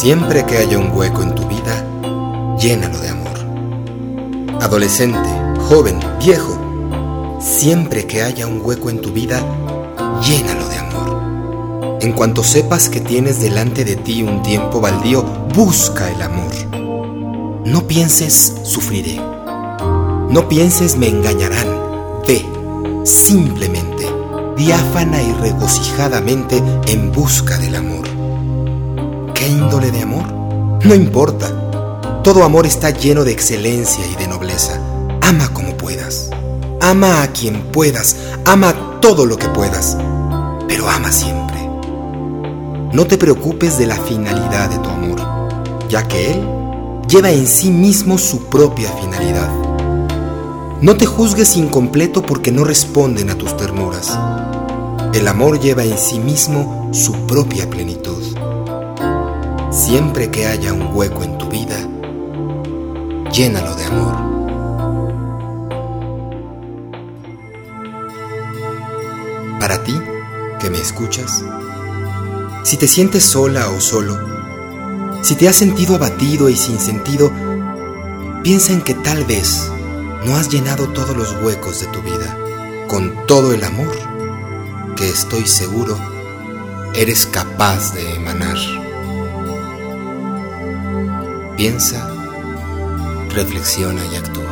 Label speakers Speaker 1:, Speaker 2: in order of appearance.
Speaker 1: Siempre que haya un hueco en tu vida, llénalo de amor. Adolescente, joven, viejo, siempre que haya un hueco en tu vida, llénalo de amor. En cuanto sepas que tienes delante de ti un tiempo baldío, busca el amor. No pienses sufriré. No pienses me engañarán. Ve, simplemente, diáfana y regocijadamente en busca del amor. ¿Qué índole de amor? No importa. Todo amor está lleno de excelencia y de nobleza. Ama como puedas. Ama a quien puedas. Ama todo lo que puedas. Pero ama siempre. No te preocupes de la finalidad de tu amor, ya que Él lleva en sí mismo su propia finalidad. No te juzgues incompleto porque no responden a tus ternuras. El amor lleva en sí mismo su propia plenitud. Siempre que haya un hueco en tu vida, llénalo de amor. Para ti, que me escuchas, si te sientes sola o solo, si te has sentido abatido y sin sentido, piensa en que tal vez no has llenado todos los huecos de tu vida con todo el amor que estoy seguro eres capaz de emanar. Piensa, reflexiona y actúa.